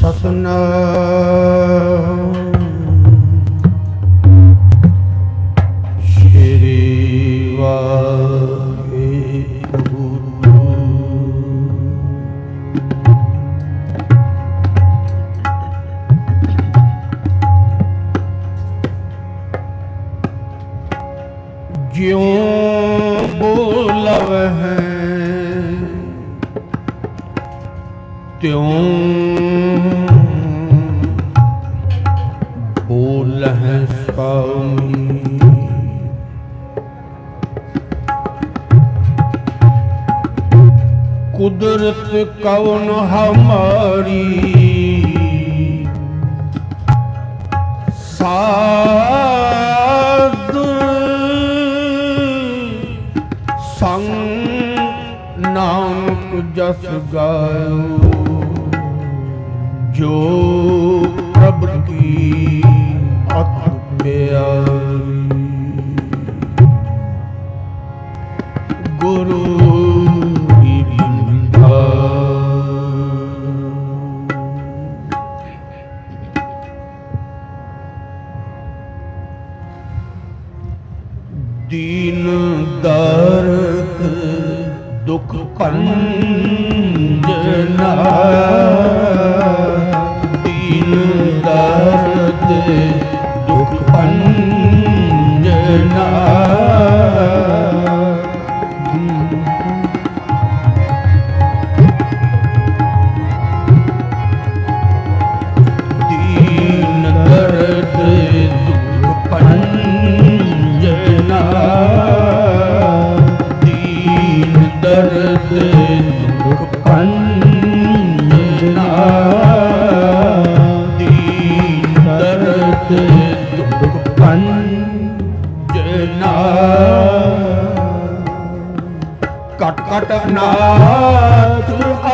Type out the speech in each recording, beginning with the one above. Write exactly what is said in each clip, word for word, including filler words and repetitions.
ਸਤਨਾਮ ਸ਼੍ਰੀ ਵਾਹਿਗੁਰੂ। ਜਿਉਂ ਬੋਲਵਹਿ ਤਿਉਂ ਬੋਲਹਿ ਸੁਆਮੀ। ਕੁਦਰਤ ਕਉਨ ਹਮਾਰੀ ਸਾਧ ਸੰਗ ਨਾਨਕ ਜਸ ਗਾਇਓ। ਜੋ ਪ੍ਰਭ ਕੀ ਅਤ ਪਿਆਰੀ ਗੁਰੂ ਦੀ ਬਿੰਦਾ। ਦੀਨ ਦਰਦ ਦੁਖ ਭੰਜਨਾ ਦੀਨ ਦਰਦ ਦੁਖ ਭੰਜਨਾ। ਦੀਨ ਦਰਦ ਦੁਖ ਭੰਜਨਾ ਦੀਨ ਦਰਦ ਦੁਖ ਭੰਜਨਾ ਦੀਨ ਦਰਦ ਦੁਖ ਭੰਜਨਾ। ਕਟ ਕਟ ਅਨਾਥ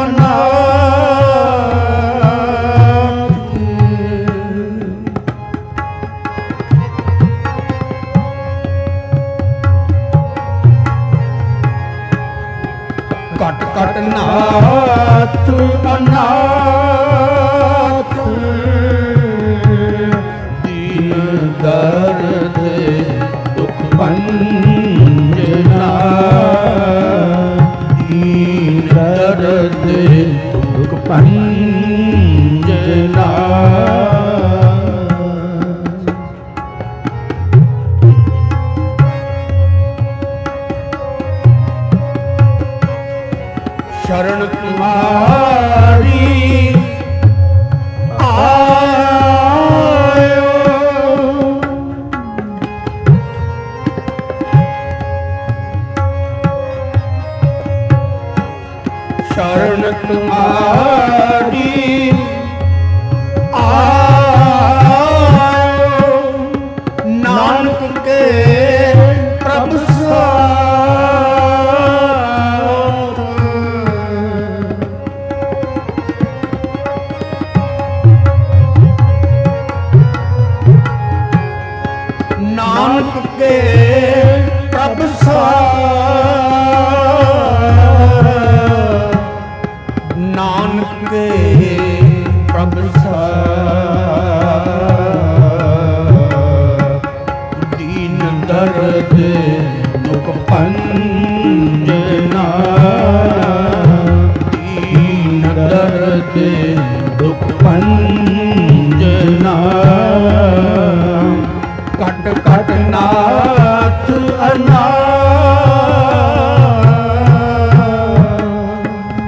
ਅਨਾਥ ਕਟ ਕਟ ਨਾਥ ਅਨਾਥ ਦੀਨ ਦਰਦ ਦੁਖ ਭੰਜਨਾ ਦੀਨ ਦਰਦ ਦੁਖ ਭੰਜਨਾ। शरण तुम्हारी आयो शरण तुम्हारी आयो नानक के प्रभ नानक के प्रभ साथ नानक के प्रभ साथ दीन दर्द दुख भंजना दीन दर्द दुख भंजना। कट कट नाथ अनाथ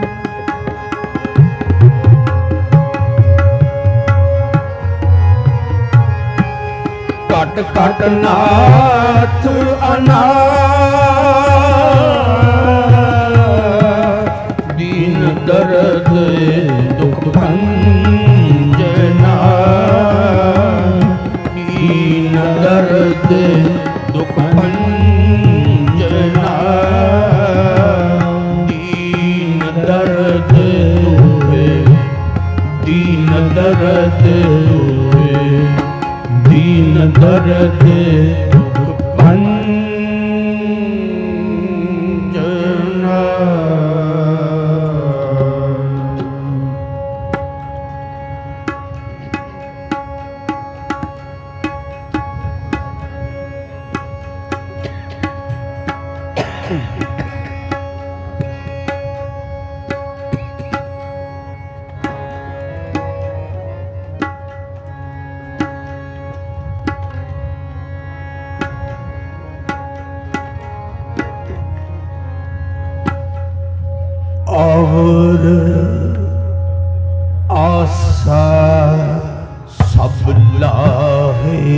कट कट नाथ अनाथ दीन दर्द दुख भंजना दीन दर्द दुख भंजना दीन दर्द दीन दर्द दीन दर्द दुख भंजना। और आशा सब लाहे,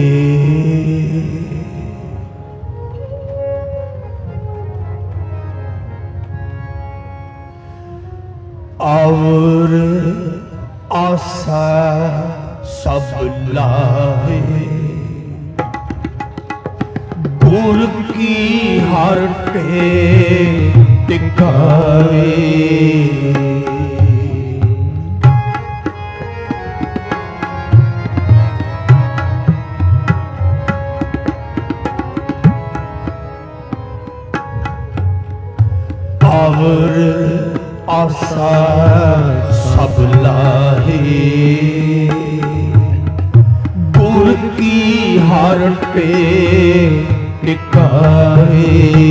और आशा सब लाहे, गुर की हर टिकाए। और आशा सब लाहे, गुर की हर टिकाए।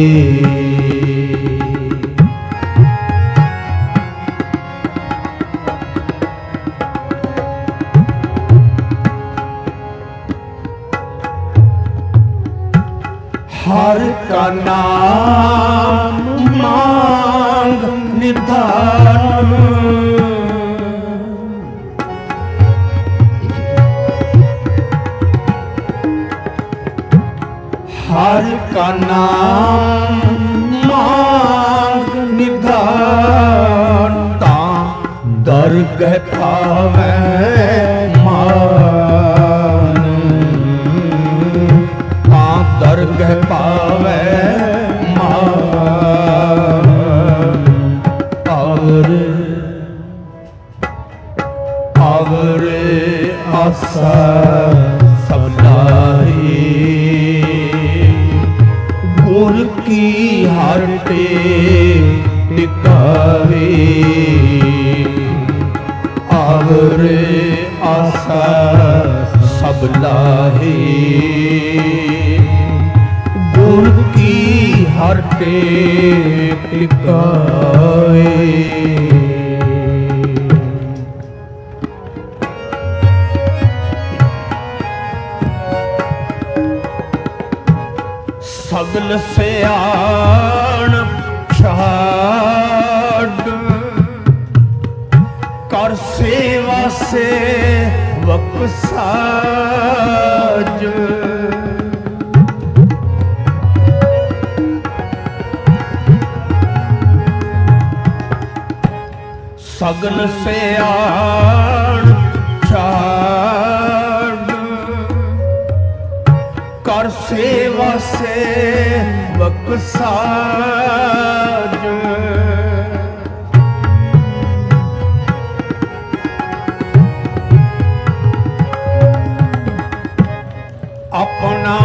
हर का नाम मांग निधान, हर का नाम मांग निधान, ता दरगह पावे मान, ता दरगह पावे मान। और और आशा सब लाहे, गुर की हर टिकावे। और आशा सब लाहे, गुर की हर टिकावे। सगल सियाण छाड़, कर सेवा से वक साज। सगल सियाण छाड़, कर सेवा से वक साज। अपना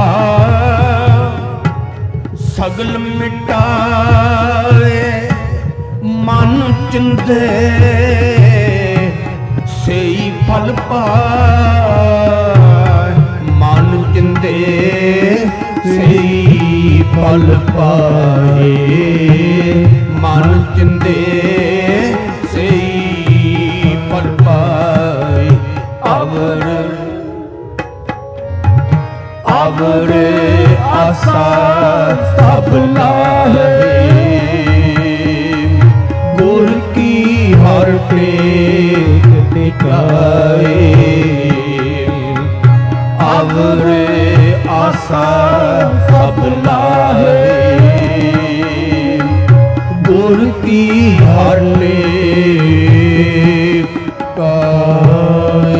आप सगल मिटाए, मन चिंदे सेई फल पाए। मन चिंदे सेई फल पाए, मन चिंदे सेई फल पाए। और और आशा सब लाहे, गुर की हर टिकाए। और आशा सब लाहे, गुर की हर टिकाए।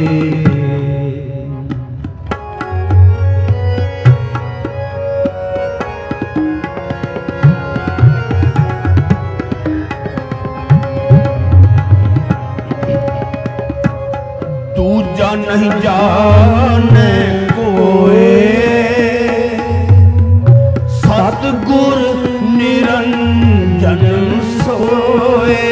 दूजा नहीं जाने कोई, सतगुर निरंजन सोए।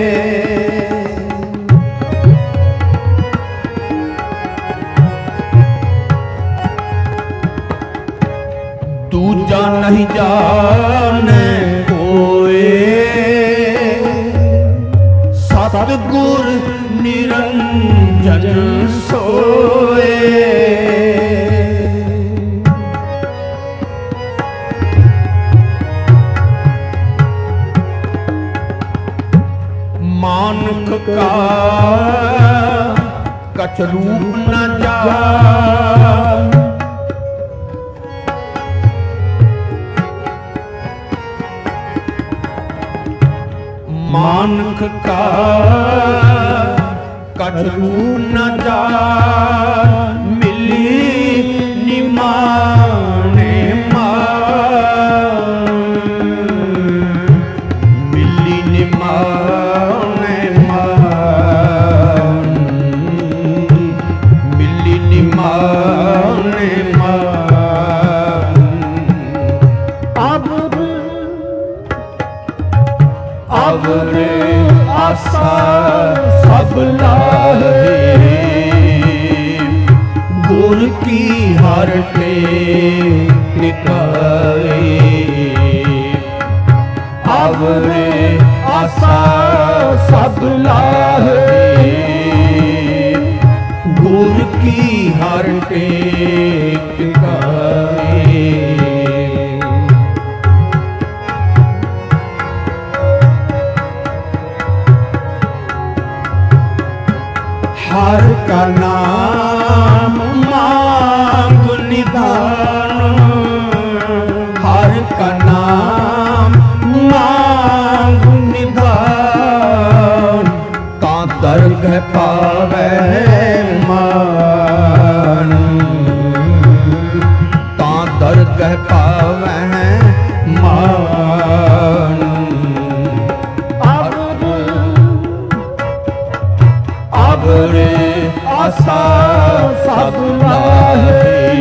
दूजा नहीं जाने कोई, सतगुर निरंजन सोए। मानुख का कछ रूप न जान। मानुख का कछ रूप न जान, मिली निमाने मान, मिली निमाने मान, मिली निमाने मान। अब अब रे आशा सब लाहे, गुर की हर टिकाए। अब रे आशा सब लाहे, गुर की हर टिकाए। हर का नाम मांग निधान, हर का नाम मांग निधान, ता दरगह पावे मान, ता दरगह पावे मान। अब रे आशा सब लाहे,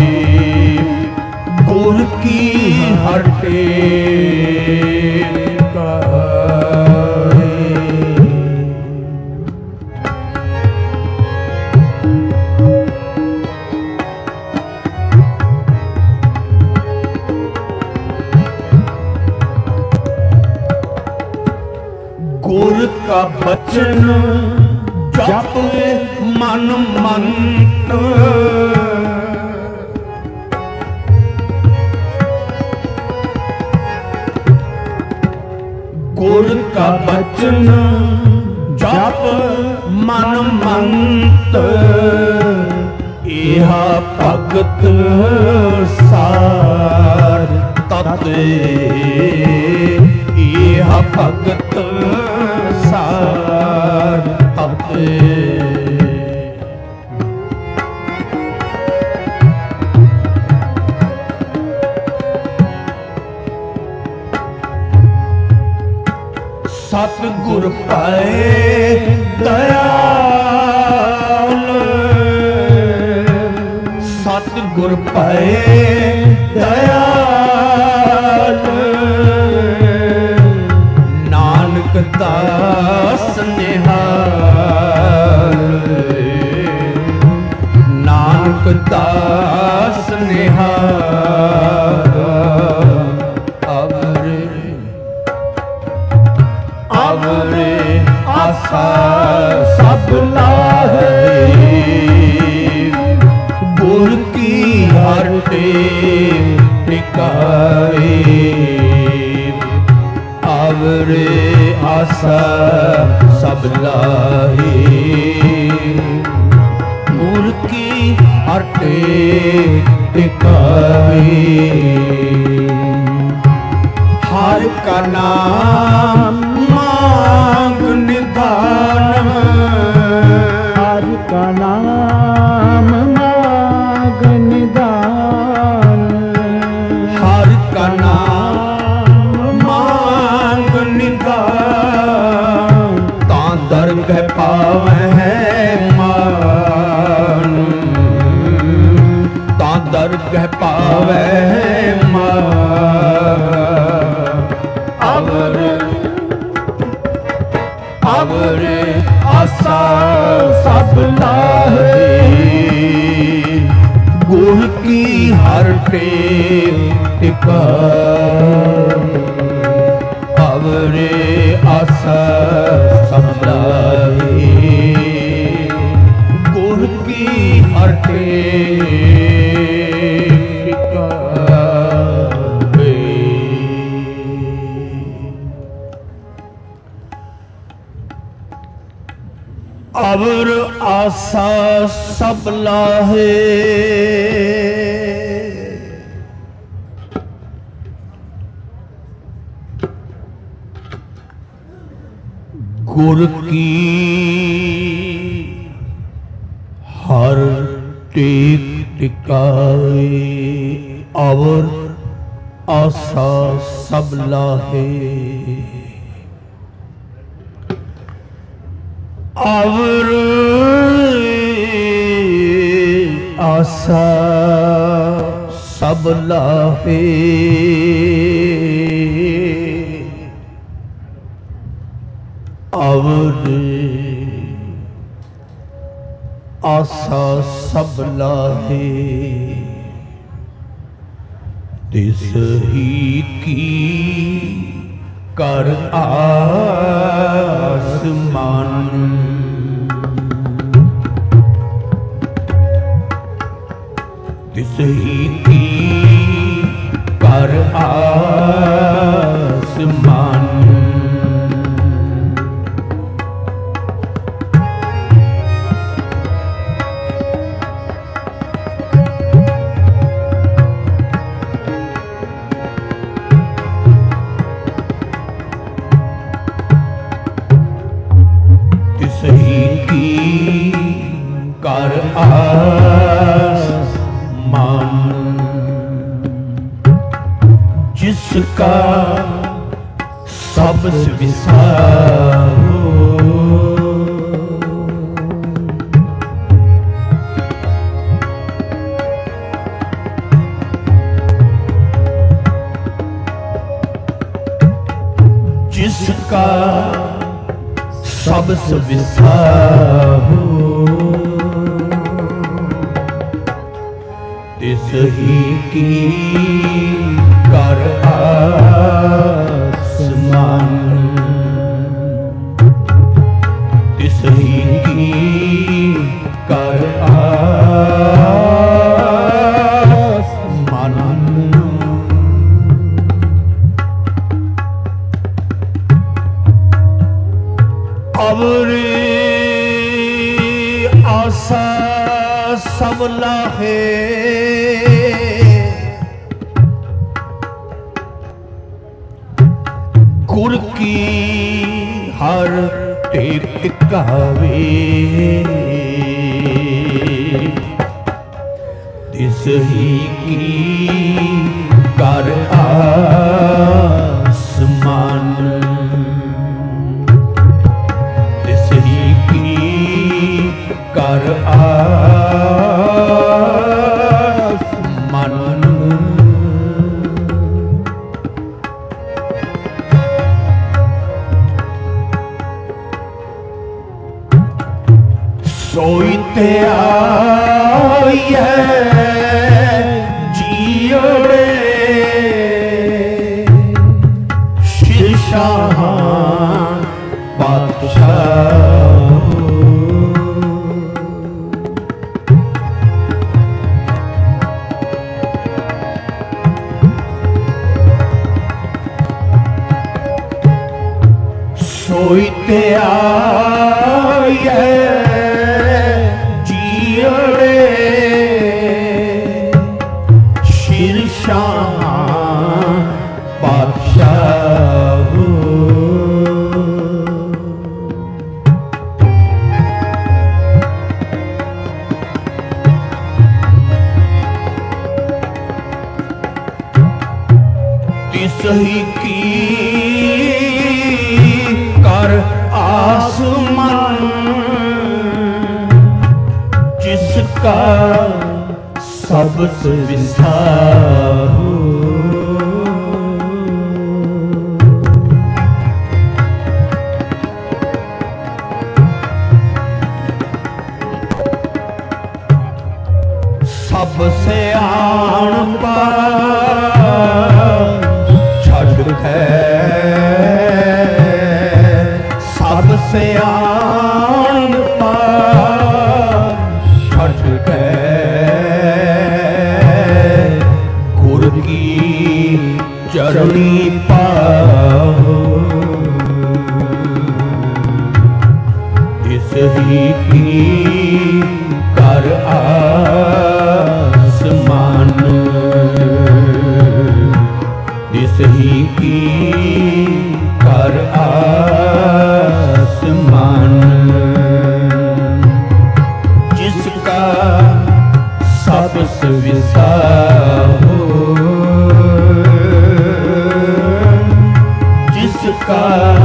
गुर की हर टिकाए। गुर का बचन जप मन मंत, गुर का बचन जप मन मंत, यह भगत सार तत, यह भगत सार तत। सतगुर पाए दयाल, सतगुर पाए दयाल, नानक दास निहाल, नानक दास निहाल। अब रे अब रे आशा सब लाहे, गुर की हर टिकाए। अब रे आशा सब लाहे, गुर की हर टिकाए। हर का नाम मांग निधान, हर का नाम मांग निधान, हर का नाम मांग निधान, ता दरगह पावे मान, ता दरगह पावे मान। अब रे अब रे आशा सब लाहे, गुर की हर टिकाए। अब रे आशा सब लाहे, गुर की हर अवर आसा सब लाहे, गुर की हर टेक टिकाए, अवर आसा सब लाहे। अवर आसा सब लाहे, अवर आसा सब लाहे। तिस ही की कर आसमान, तिस ही की कर आसमान। कर आसमान, जिसका सब विसार हो, जिसका सब विसार हो, तिस ही की कर आसमान, तिस ही की कर आसमान। अवर आसा सब लाहे, गुर की हर टेक टिकावे, तिस ही की कर आसमान, तिस ही की कर आसमान। सोईते आए जियोड़े शिरशाह बादशाह, सोईते आए जियोड़े शिरशाह बादशाह। तिस ही की कर आसमान, जिसका सब विसार हो, सबसे आन पार छड़ है, सबसे आन पार छड़ है, गुर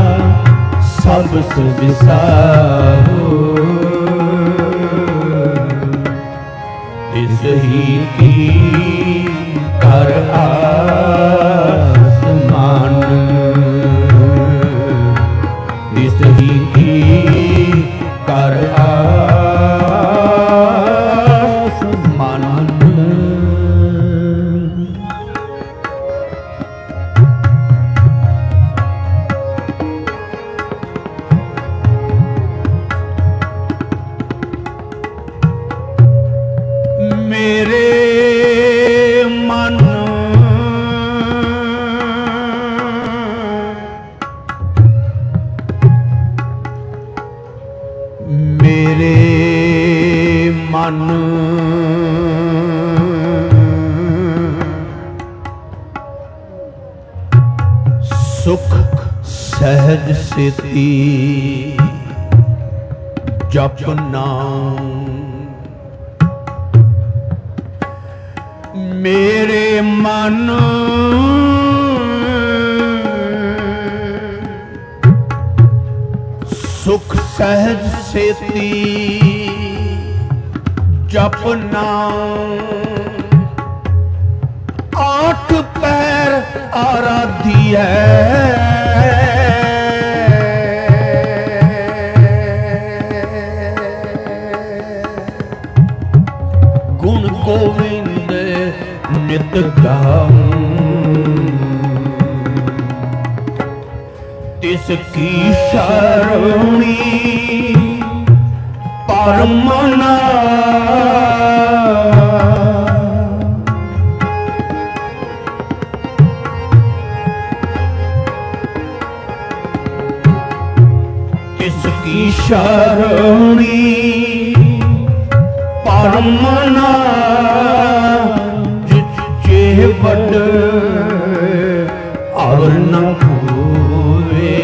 सबस विसाहो तिस ही की कर आसमान तिस ही की कर आसमान। मेरे मन मेरे मन सुख सहज सेती जप नाम मेरे मन सुख सहज सेती जप नाम आठ पैर आराधी है गुण गोविंद नित गाऊं तिसकी शरणी परमना तिसकी शरणी परमना बड़ और न हुए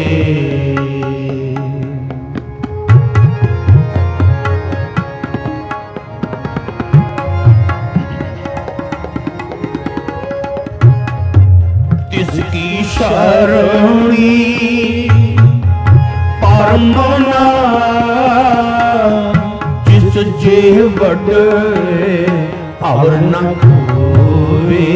तिसकी शरणी परमना जिस जे बड़ और न हुए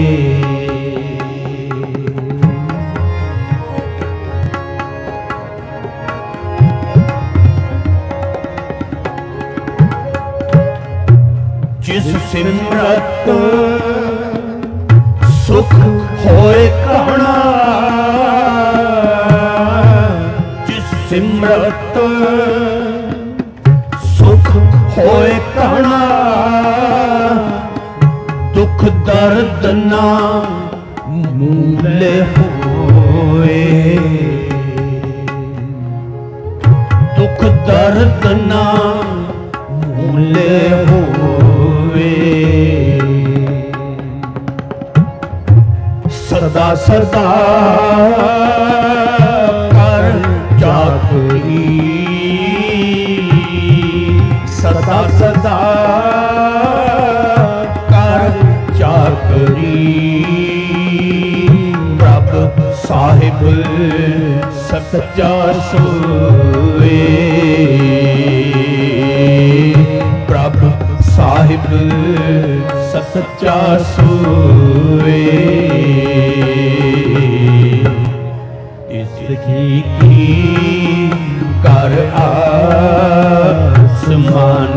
जिस सिमरत सुख होए कहना जिस सिमरत सुख होए कहना दुख दर्द ना मूले होए दुख दर्द ना मूले होए सदा सदा कर जागरी सदा सदा प्रभ साहिब सच्चा सोए प्रभ साहिब सच्चा सोए इसकी की कर आसमान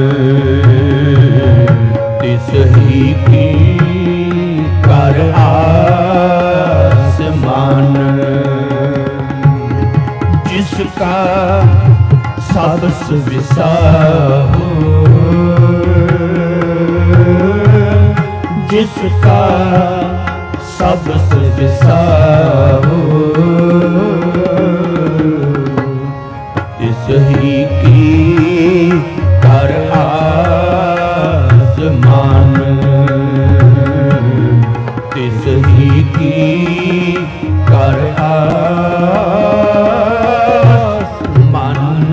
तिस ही की कर आसमान जिसका सबस विसाहो जिसका सबस विसाहो तिस ही की कर आसमान तिस ही की कर आसमान।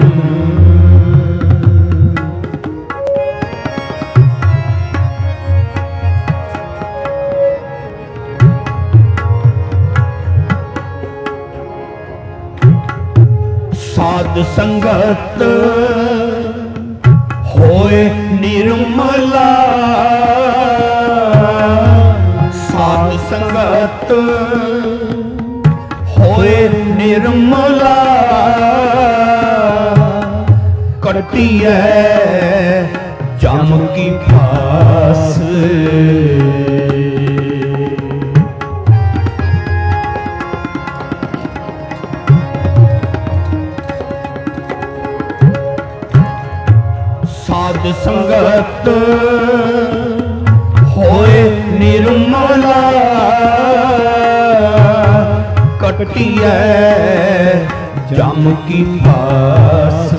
साध संगत होए निर्मला, साध संगत होए निर्मला, कटिए जम की फास। साध संगत होए निर्मला, कटिए जम की फास।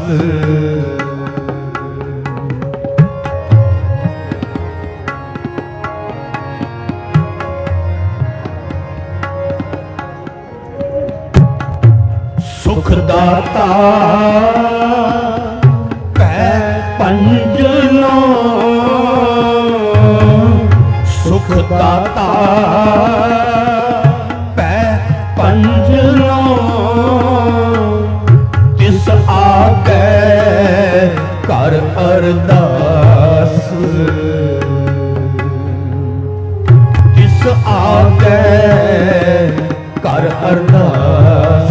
सुखदाता पै पंजनो, सुखदाता पै पंजनो, तिस आगे कर अरदास, तिस आगे कर अरदास।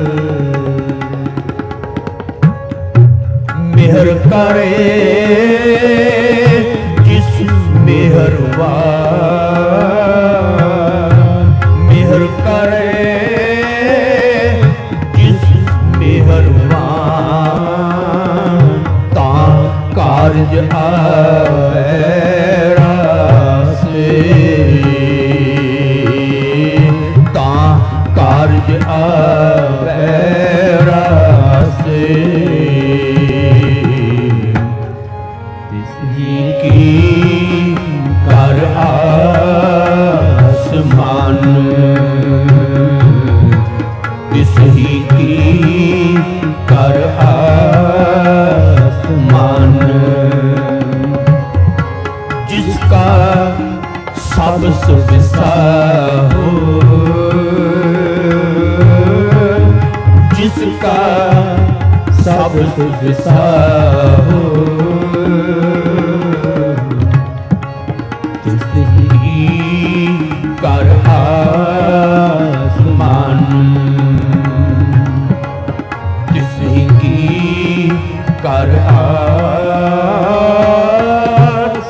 मेहर करे जिस मेहरबान, मेहर करे जिस मेहरबान, ता कारज आवे रासे, ता कारज आवे रासे। कर आसमान किस ही की, कर आसमान जिसका सब सुविसा हो, जिसका सब सुविसा हो, कर आसमान किसी की कर आस।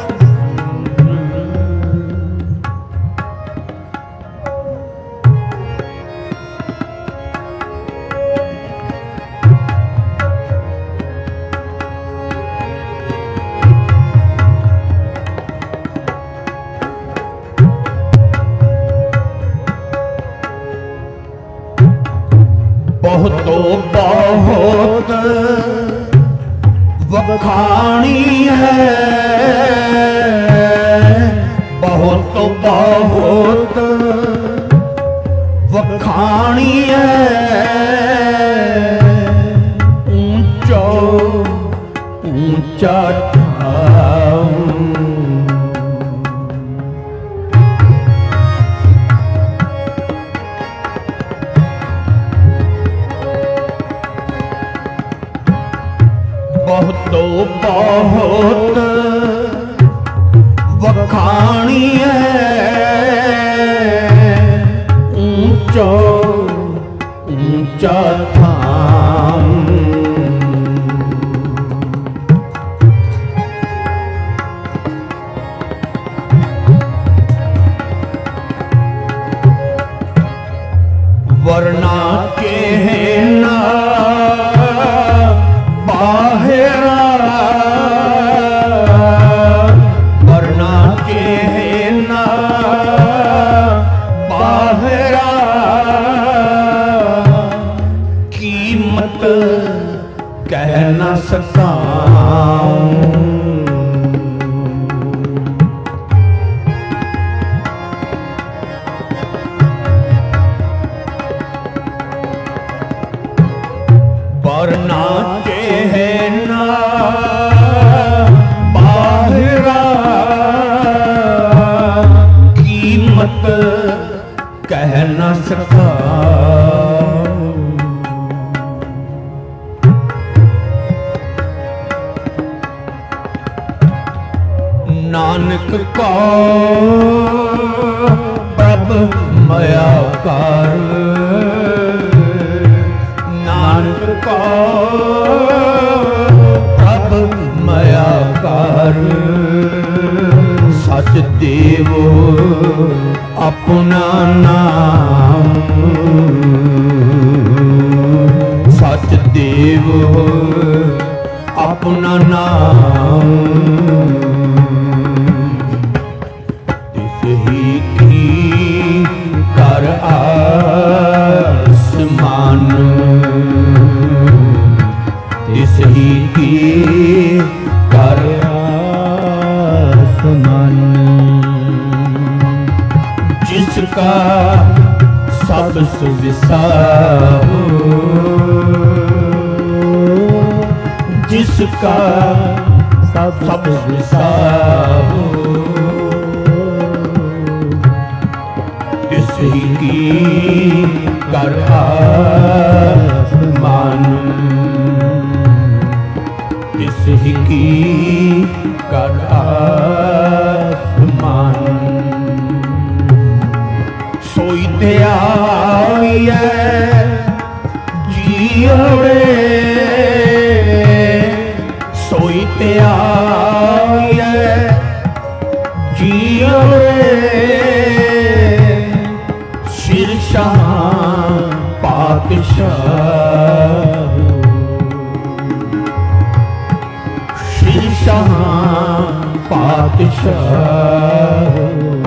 बहुत बहुत वखाणी है, बहुत बहुत वखाणी है, ऊंचा ऊंचा ठाम। बहुत बहुत वखाणी है, ऊंचा ऊंचा थाम। वरना के ना बाहरा, वरना के ना बाहरा, कीमत कह न सका। वरना के ना बाहरा, कीमत कह न सका। नानक को प्रभ मया कर, नानक को प्रभ मया कर। सच देवो अपना नाम, सच देवो अपना नाम। तिस ही की कर आसमान, तिस ही की कर आसमान। जिसका सब सुविसारो, जिसका सब सब विसारो। तिस ही की कर आसमान, तिस ही की कर आसमान। सोई ध्याइयै जीवड़े, सोई ध्याइयै जीवड़े। शिरशाह पातशाह, शिरशाह पातशाह।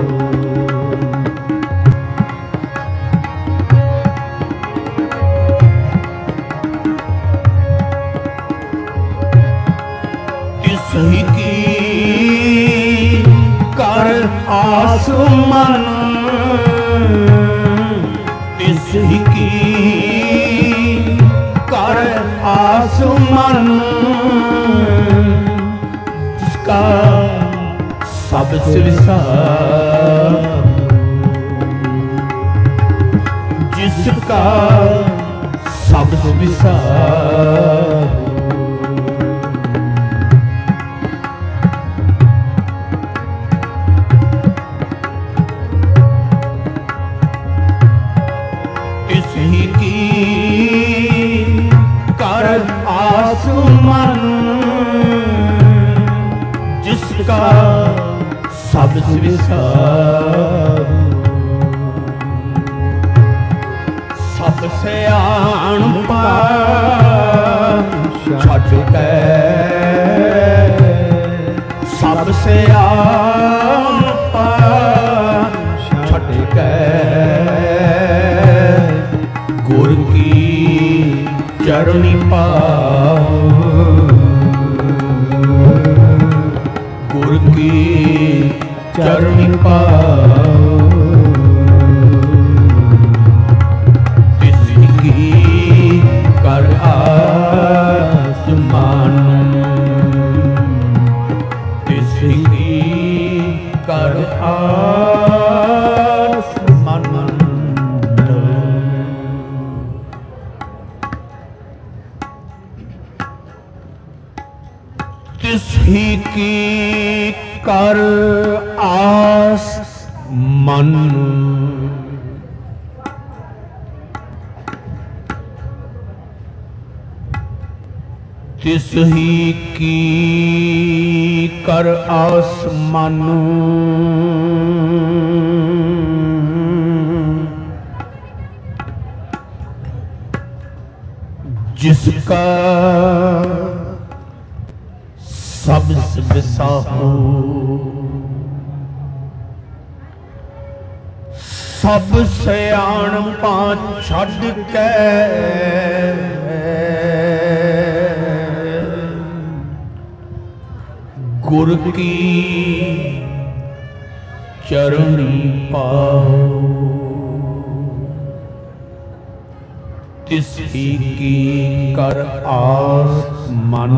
तिस की कर आसमान, तिस की कर आसमान। जिसका सब विसार, जिसका सब विसार। आसमान, जिसका सब विसार। सब सियाणपा छड्ड के, सब सियाणपा छड्ड के। गुर की चरणी पाओ, गुर की चरणी पाओ। तिस की कर आसमान, तिस की कर आसमान। तिस ही की कर आस मन, तिस ही की कर आस मन। जिसका सब विसाहो, सब सियाणपा छड्ड के। गुर की चरणी पाओ, तिस ही की कर आस मन।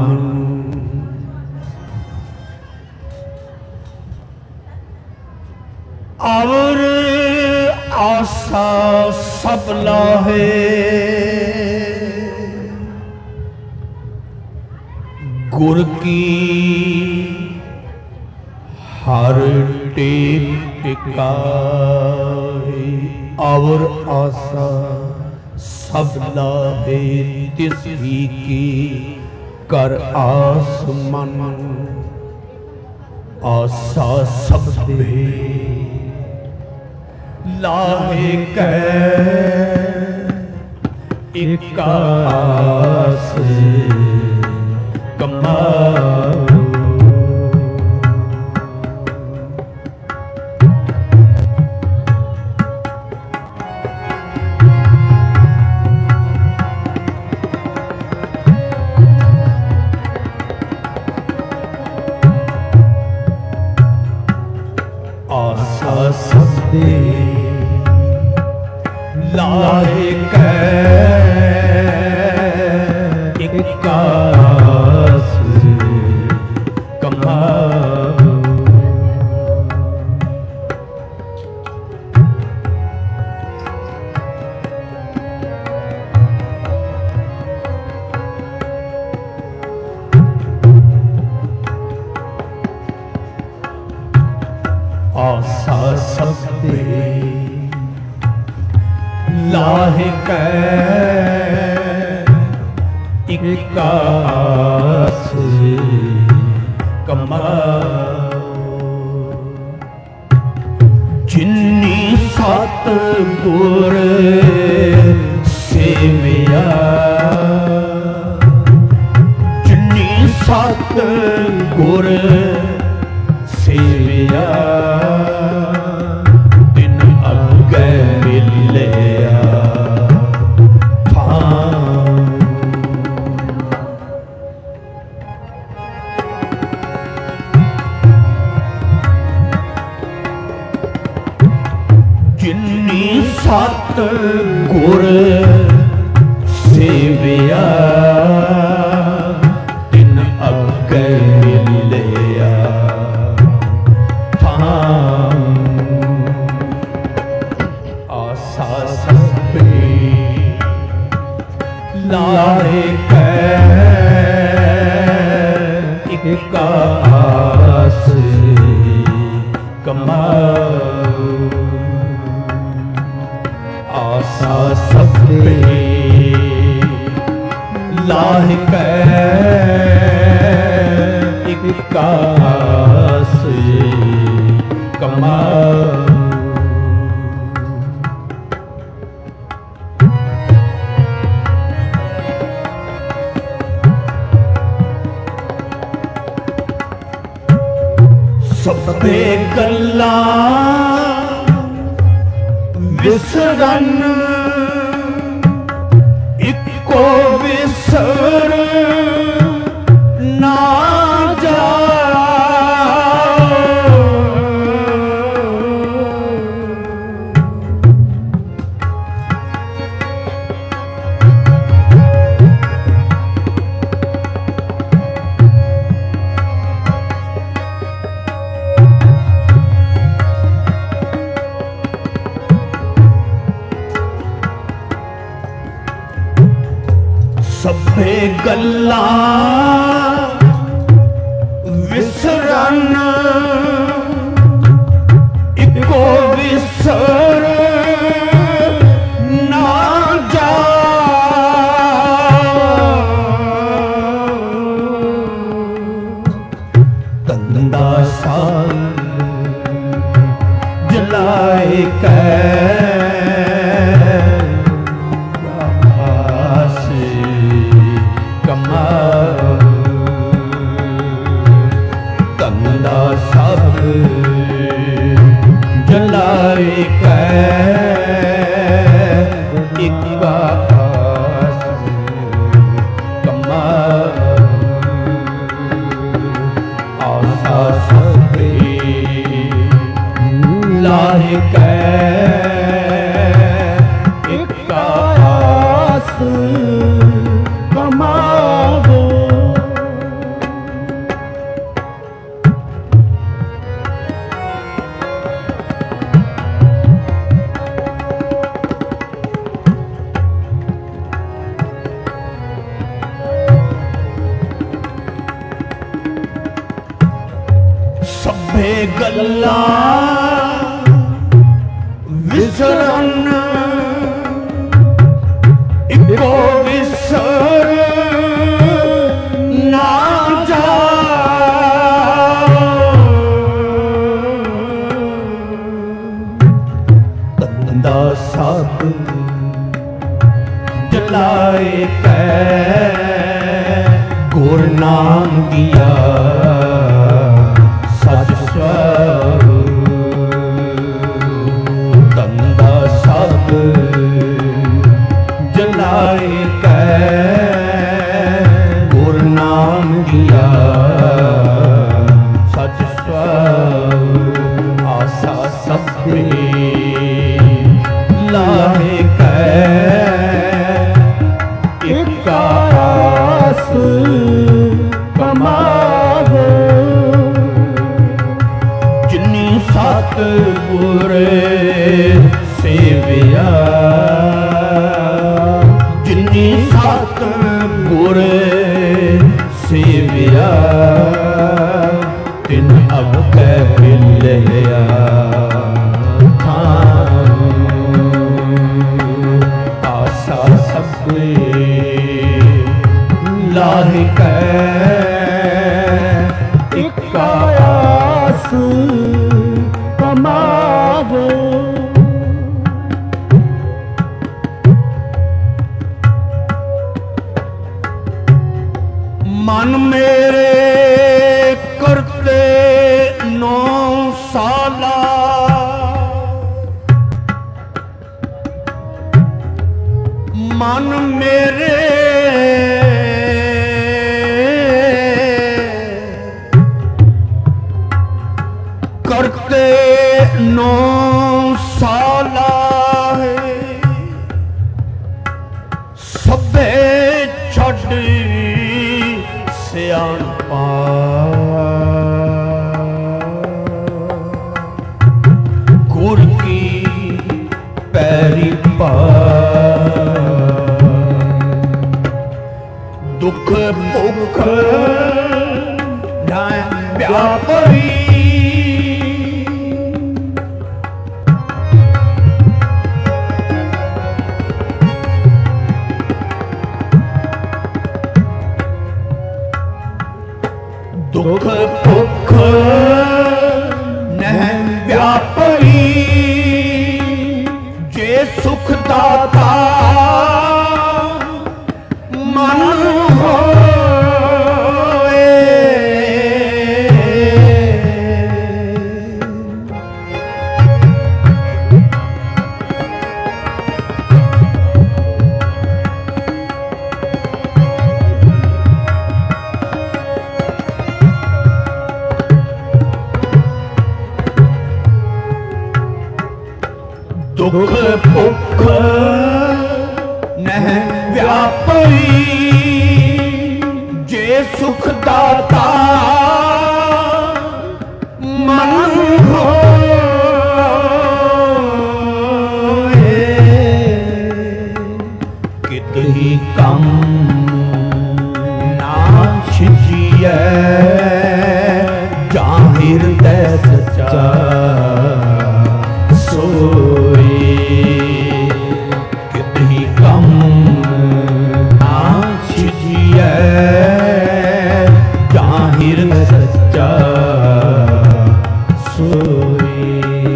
और आशा सब लाहे, गुर की हर टेक टिकाए और आशा सब लाहे तिसी की कर आसमान आशा सब दे लाहे कै एक आस कमाओ आशा सब दे लाहे कै एक आस कमाओ आशा सब दे लाहे कै एक आस कमाओ जिन्नी सत गुर सेविया जिन्नी सत गुर सेविया दिन अगे मिलिया जिन्नी सत गुर सेविया दिन अगे मिलिया आशा सब लाहे कै एक आस कमाओ आशा सब लाहे कै एक आस कमाओ सबे गल्ला विसरन इको विसर ना जा सबे गल्ला विसरन इको विसर ना जा तंदा साल जलाए कै तंदा सा ਲਾਹੇ ਗੱਲਾਂ ਵਿਸਰਨ ਇੱਕੋ ਵਿਸਰ ਨਾ ਤੰਦਾ ਸਤ ਜਲਾਏ ਕੈ ਗੁਰ ਨਾਮ ਦੀਆ ਸਚ ਸਵ ਤੰਦਾ ਸਤ ਜਲਾਏ ਕੈ ਗੁਰ ਨਾਮ ਦੀਆ ਸਚ ਸਵ ਆਸਾ ਸਭੇ ਲਾਹੇ ਕੈ ਇੱਕ ਆਸ ਕਮਾਵੋ ਜਿਨੀ ਸਤ ਗੁਰ ਸੇਵਿਆ ਜਿਨੀ ਸਤ ਗੁਰ ਸੇਵਿਆ ਤਿਨ ਅਵਕੈ ਮਿਲਿਆ ਆਸਾ ਸਭੇ ਲਾਹੇ ਕੈ ਇੱਕ ਆਸ ਕਮਾਵੋ ਮਨ ਮੇਰੇ ਕਰਤੇ ਨੌ ਸਾਲਾ ਮਨ ਮੇਰੇ ਕਰਤੇ ਨੌ ਸਾਲਾ ਹੈ ਸਭੇ ਛੱਡ ਸਿਆਣਪਾ ਗੁਰ ਕੀ ਪੈਰੀ ਪਾ ਦੁੱਖ ਭੁੱਖ ਨਾ ਵਿਆਪਰੀ ਦੁੱਖ ਭੁੱਖ ਨਹਿ ਵਿਆਪਰੀ ਜੇ ਸੁਖ ਦਾਤਾ ਮਨ ਹੋਏ ਦੁੱਖ ਭੁੱਖ ਨਹਿ ਵਿਆਪਰੀ ਜੇ ਸੁਖ ਦਾਤਾ ਮਨ ਹੋਏ ਕਿਤਹੀ ਕੰਮ ਨਾ ਛਿਜੀਐ ਜਾਂ ਹਿਰਦੈ ਸੱਚਾ ਸੋਈ ਕਿਤਹੀ ਕੰਮ ਨਾ ਛਿਜੀਐ ਜਾਂ ਹਿਰਦੈ ਸੱਚਾ ਸੋਈ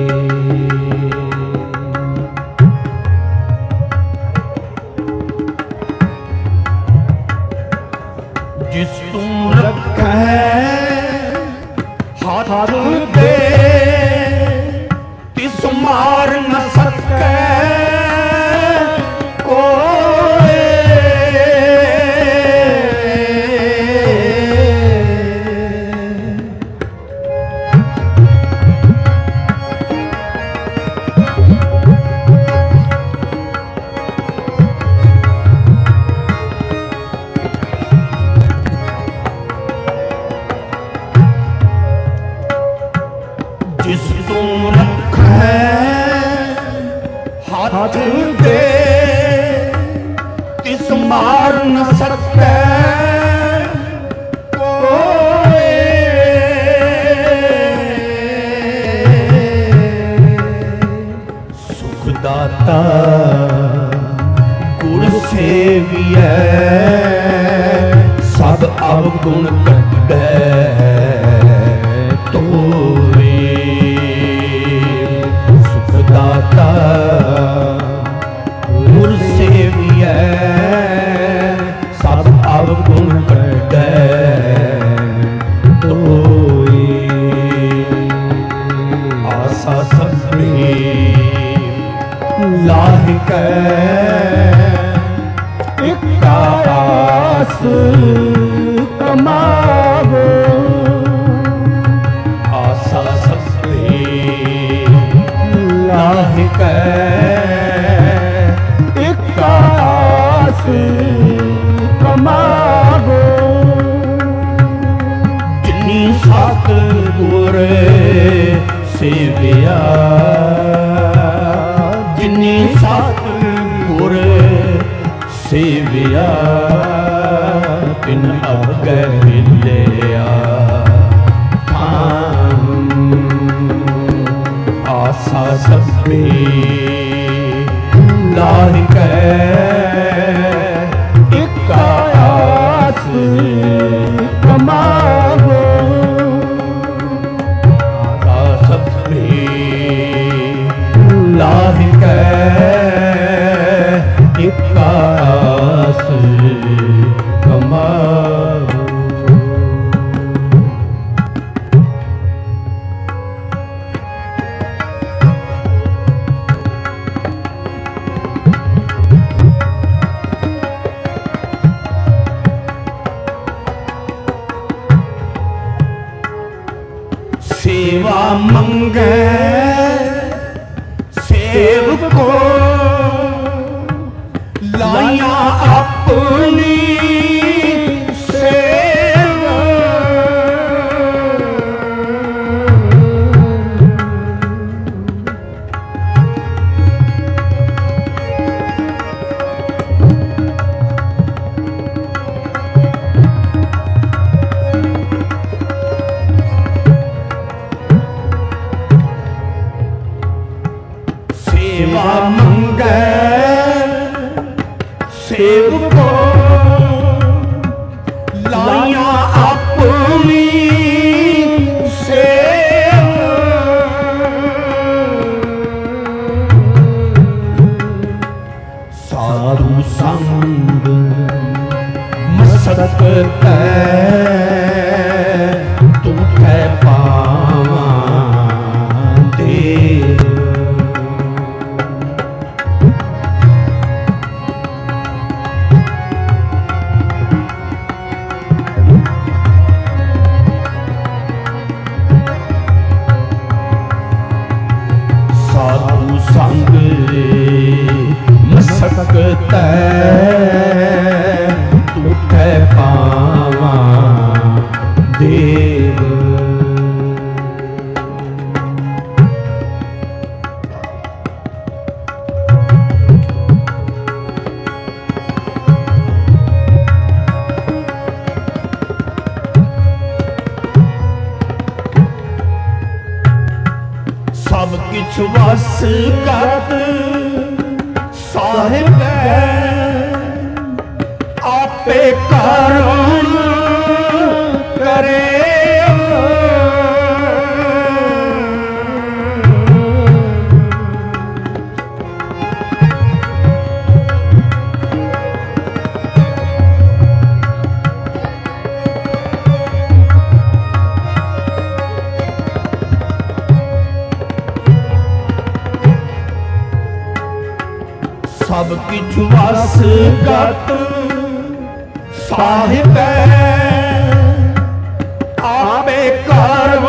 ਜਿਸ ਤੂੰ ਰੱਖੈ ਹੱਥ ਦੇ ਤਿਸ ਮਾਰ ਨ ਸਕੈ ਕੋਇ दाता गुर सेवियै सब अवगुण कढै तोरे। सुख दाता गुर सेवियै सब अवगुण कढै तोरे। आसा सभे लाहिकै एक आस कमावो। आसा सभे लाहिकै एक आस कमावो। जिनी सतगुर सेविया जिनी सतगुर सेविया तिन अवगै मिलिया धाम। आसा सभे लाहिकै एक आस कमावो। आसा सभे लाहिकै एक आस कमावो। सेवा मंगै सेवको लाया अपनी सेवा। सेवा मंगै सेवको लाया अपनी सेवा। साधु संग मस्तक तुठै पावा देव। साधु संग मस्तक तुठै पावा देव। सब किछ वस करत साहिब आपे करम करे। सब किछ वस गत साहिब आपे करम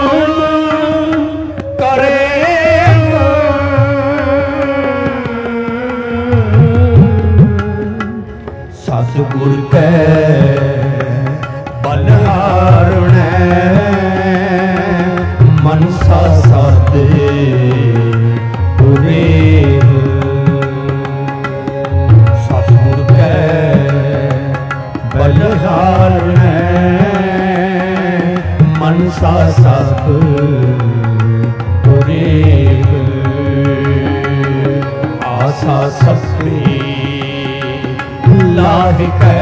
करे। सतगुर कै बलिहारणै मनसा साधे पूरे। बलिहारणै मनसा सब पूरे। आसा सपे लाहिकै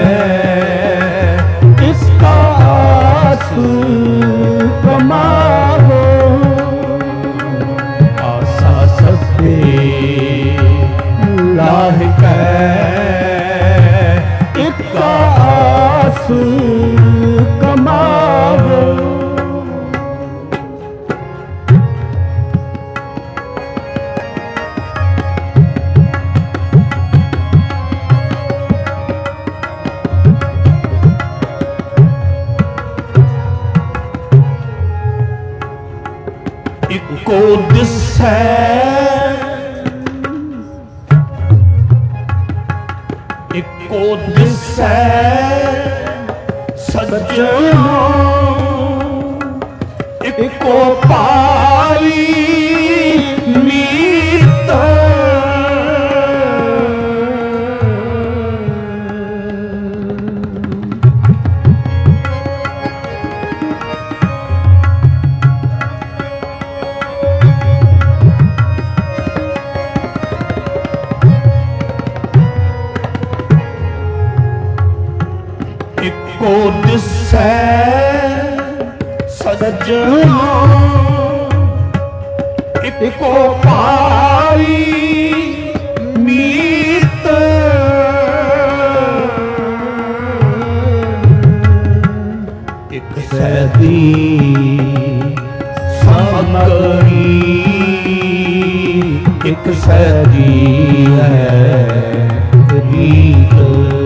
इसका आंसू कमावो। आशा सपे लाहिकै इसका आंसू कमावो। इको दिसै इको दिसै सज्जनों इको पाई मीत। इको दिसै सज्जनों इको पाई मीत। एक सैदी सामग्री एक सैदी है रीत।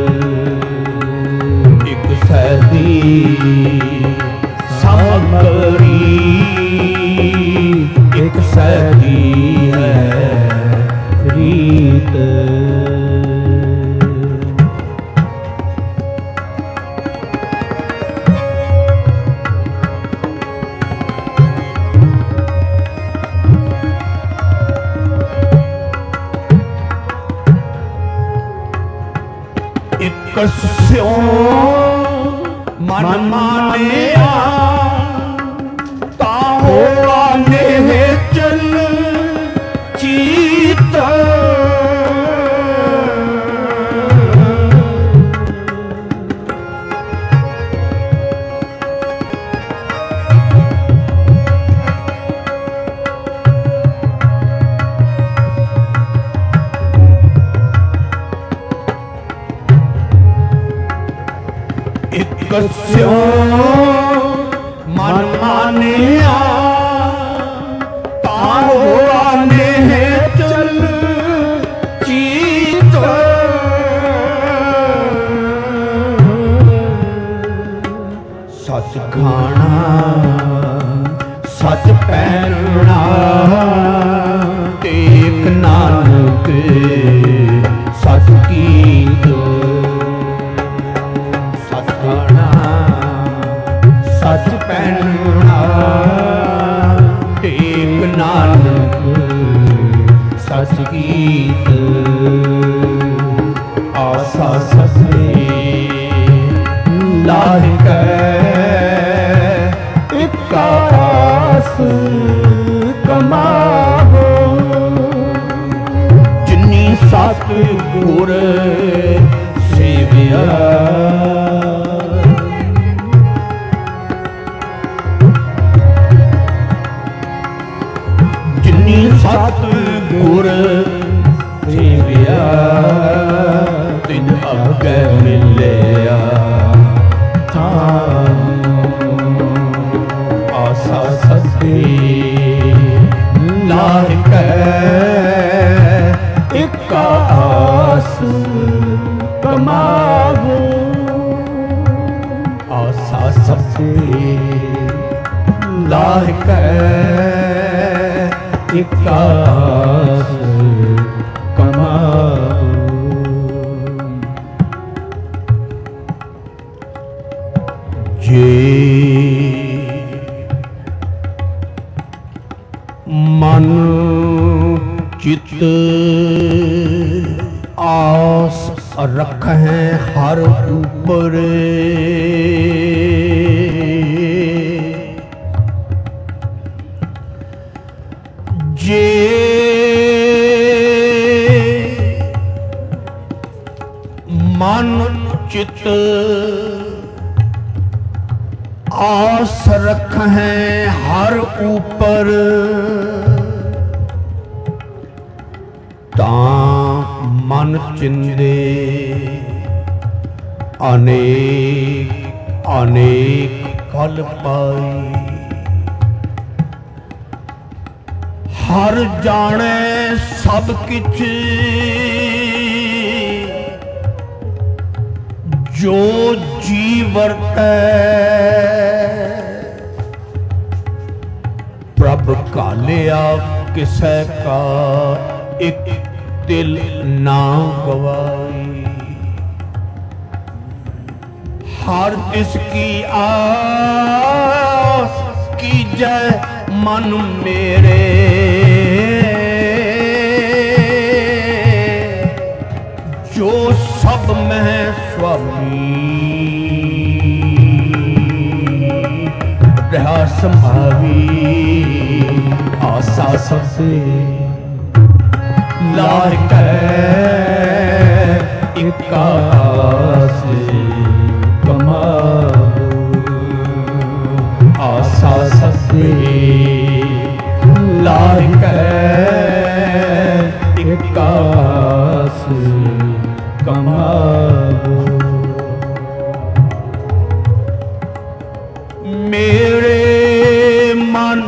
सदी सामग्री एक सदी है रीत। एक स्यों मन मानिया ताहो आने चल चीत। एक स्यों मन मानिया ताहो आने चल चीत। सच खाना सच पहनना टेक नानक सच कीत। सच पहनना टेक नानक सच गीत। आशा सपे लाहिकै इका आंसू कमावो। जिन्नी सत गुर सेविया सत गुर सेविया तिन अगे मिलिया आशा सपे लाहिकै इका आंसू कमावो। आशा सपे लाहिकै इका आंसू कमावो। जे मन चित आस रखें हर ऊपर जे चित आस रखें हर ऊपर तां मन चिंदे अनेक अनेक फल पाई। हर जाने सब किछ जो जी वरतै प्रभ कालिया किसै का एक दिल ना गवाई। हर तिसकी आस की जय मन मेरे जो सब में स्वामी रहा संभावी। आशा सबसे लार इनका से कमाओ। आशा सबसे लार इनका से कमाओ। मेरे मन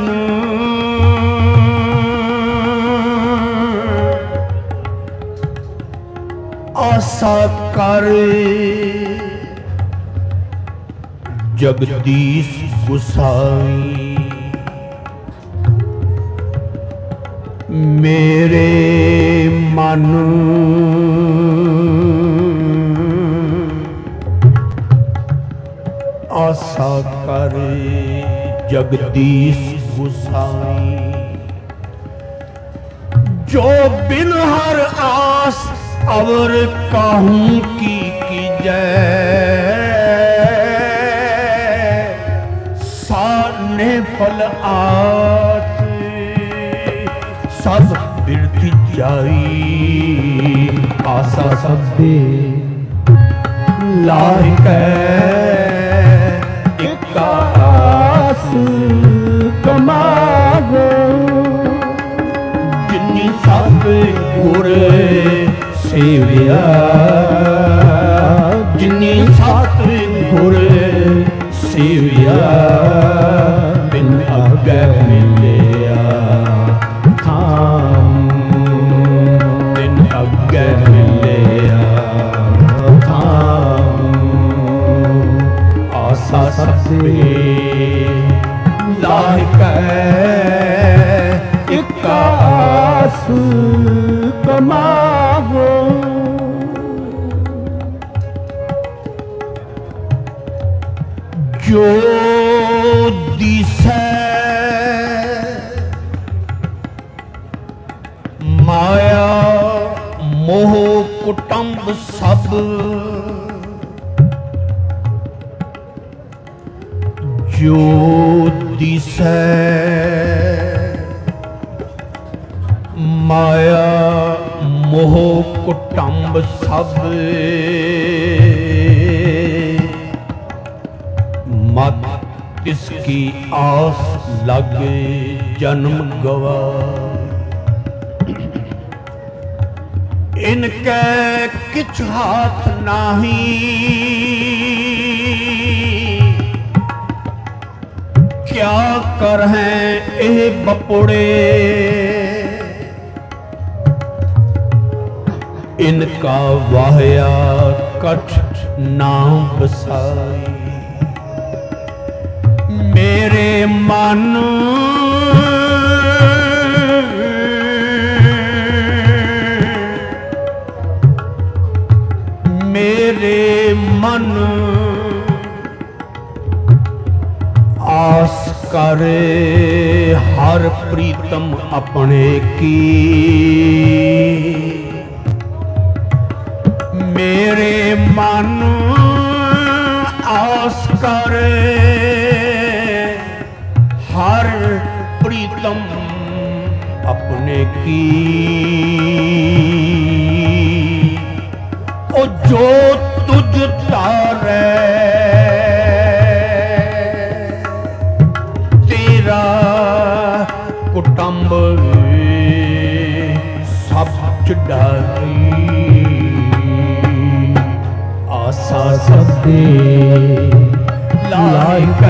आशा कर जगदीश गुसाई। मेरे मन आशा कर जगदीश गुसाई। जो बिन हर आस और कहूं की की जय साने फल आस सब बिरथ जाई। आशा सब लायक आस कमाओ। जिन्नी सब गुर सेविया जिन्नी सत गुर सेविया बिन अगे मिलिया थाम। बिन अगे मिलिया थाम। आशा सबसे लायक एक आस कमाओ। जो दिसै माया मोह कुटुंब सब जो दिसै माया मोह कुटुंब सब मत इसकी आस लग जन्म गवा। इनके किछ हाथ नाही क्या कर हैं ए बपुड़े। इनका वाहया कठ नाम बसाई। मेरे मन मेरे मन आस करे हर प्रीतम अपने की। मेरे मन आस करे हर प्रीतम अपने की। ओ जो तुझ ता सदे लायक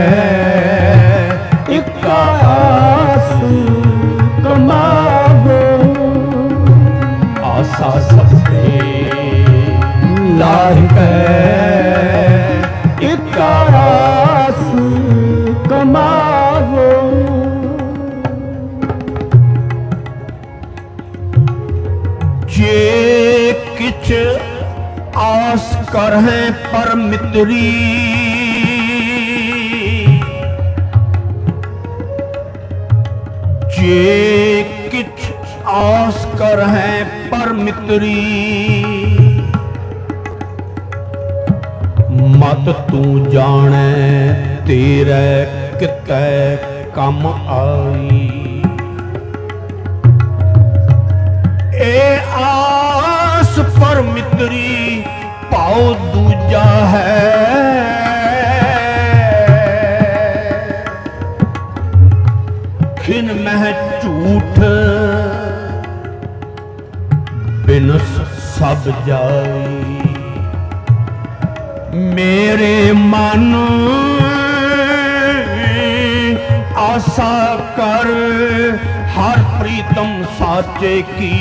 एक आस कमावो आसा सदे लायक एक आस कमावो। जे किछ आस कर है पर मित्री जे किछ आस कर है पर मित्री मत तू जाने तेरे किते कम आई। ए आस पर मित्री पाओ दूजा है खिन मह झूठ बिन सब जाई। मेरे मन आशा कर हर प्रीतम साचे की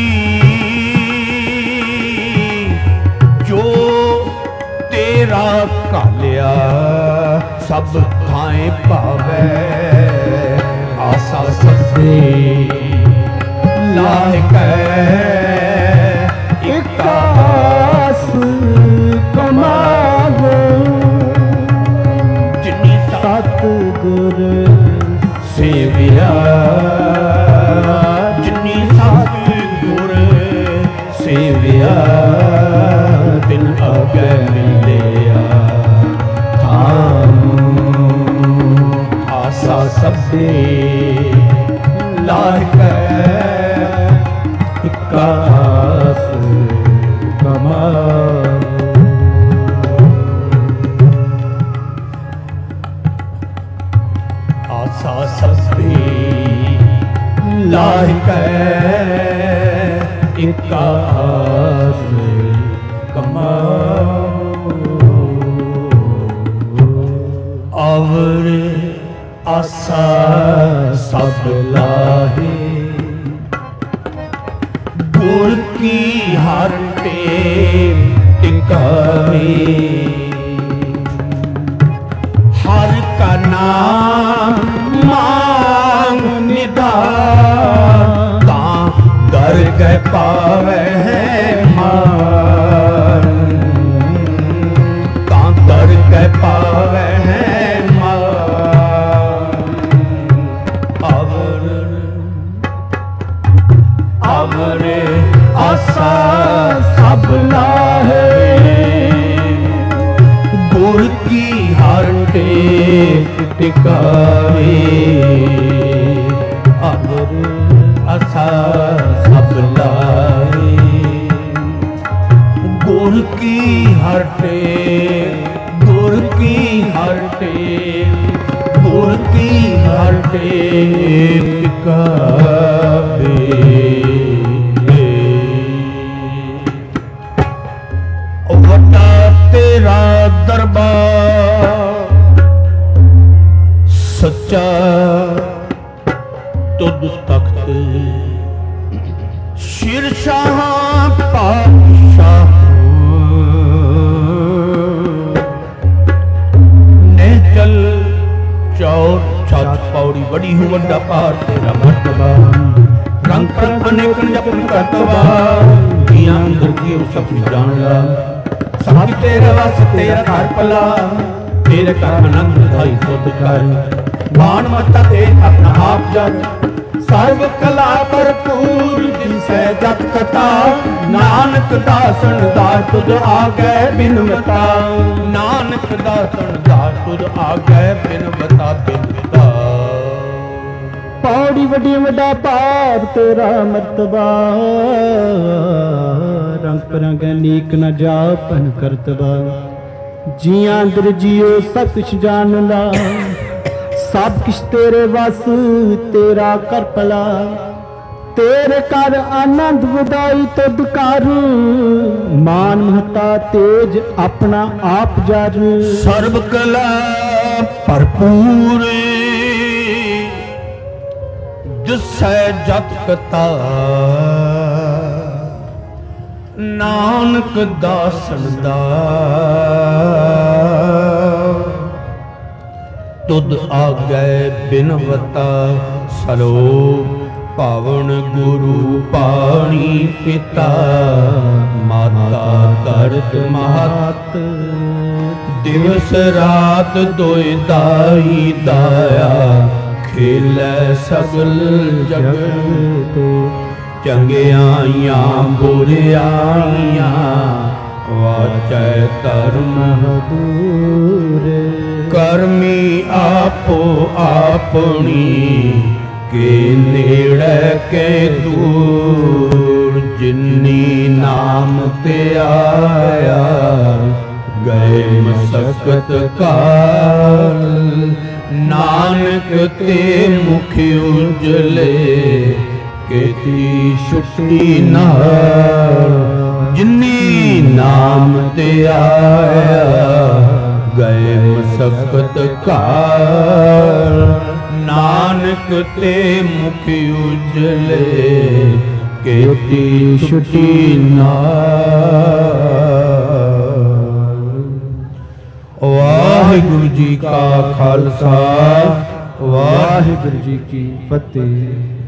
जो तेरा कालिया सब थाएं पावे आशा सदे लायक एक आस कमावो। जिन्नी सतगुर सेविया जिन्नी सतगुर सेविया दिन अगे मिलिया थाम आसा सदे लायक एक आस कमावो। आसा सदे लायक एक आस कमावो। अवर आसा सब लाहे गुर की हर टेक टिकावे हर का नाम मांग निधान दर गए पावे है मान दर गए पावे है मान। अवर अवर आसा सब लाहे गुर की हर टेक टिकावे अवर आसा सब लाहे गुर की हर टेक गुर की हर टेक गुर की हर टेक टिकावे। वड्डा तेरा दरबार सच्चा तुद तख्त शिरशाह पातशाह ने चल चौर छत पौड़ी बड़ी हूँ वड्डा पार तेरा मर्तबा रंग पर अनेक जपन करतबा जियां अंदर की सब जान ला सब तेरा वस तेरा घर पला तेरे कर आनंद धाई सुध कर मान मता ते अपना आप जग सर्व कला भरपूर जिसे जत कथा नानक दासन दार तुझ आ गए बिन बता नानक दासन दार तुझ आ गए बिन बता बिन बता। पौड़ी वड्डी वड्डा पार तेरा मर्तबा रंग परंग नीक न जापन करतबा जियां अंदर जियो सब कुछ जान ला सब कुछ तेरे वस तेरा कर पला तेरे कर आनंद बधाई तुद कर, मान महता तेज अपना आप जर। सर्व कला भरपूर जिसै जत कता, नानक दासन दा तुद आगे बिनवता। सलोक पावन गुरु पाणी पिता, माता धरत महत दिवस रात दोय दाई दाया। खेलै सगल जगत चंगियाइयां बुरियाइयां, वाचै धर्म दूर। करमी आपो आपनी के नेड़े के दूर। जिन्नी नाम ते आया गए मसकत काल, नानक ते मुख उजले केती छुट्टी नाल। जिन्नी नाम ते आया गए मसकत काल, नानक ते मुख उजले केती छुट्टी नाल। वाहिगुरु जी का खालसा, वाहिगुरु जी की फतेह।